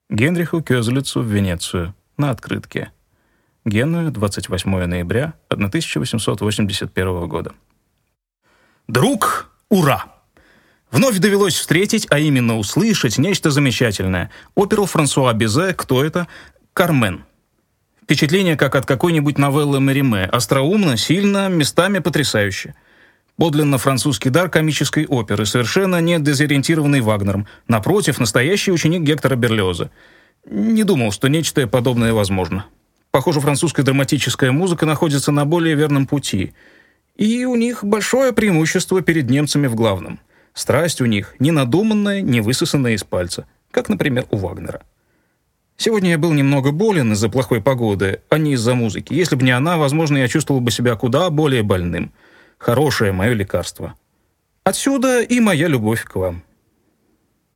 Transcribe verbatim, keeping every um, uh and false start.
Генриху Кёзелецу в Венецию на открытке. Генуя, двадцать восьмое ноября тысяча восемьсот восемьдесят первого года. Друг, ура! Вновь довелось встретить, а именно услышать, нечто замечательное. Оперу Франсуа Бизе «Кто это?» «Кармен». Впечатление, как от какой-нибудь новеллы Мериме. Остроумно, сильно, местами потрясающе. Подлинно французский дар комической оперы, совершенно не дезориентированный Вагнером. Напротив, настоящий ученик Гектора Берлиоза. Не думал, что нечто подобное возможно. Похоже, французская драматическая музыка находится на более верном пути. И у них большое преимущество перед немцами в главном. Страсть у них не надуманная, не высосанная из пальца, как, например, у Вагнера. Сегодня я был немного болен из-за плохой погоды, а не из-за музыки. Если бы не она, возможно, я чувствовал бы себя куда более больным. Хорошее мое лекарство. Отсюда и моя любовь к вам.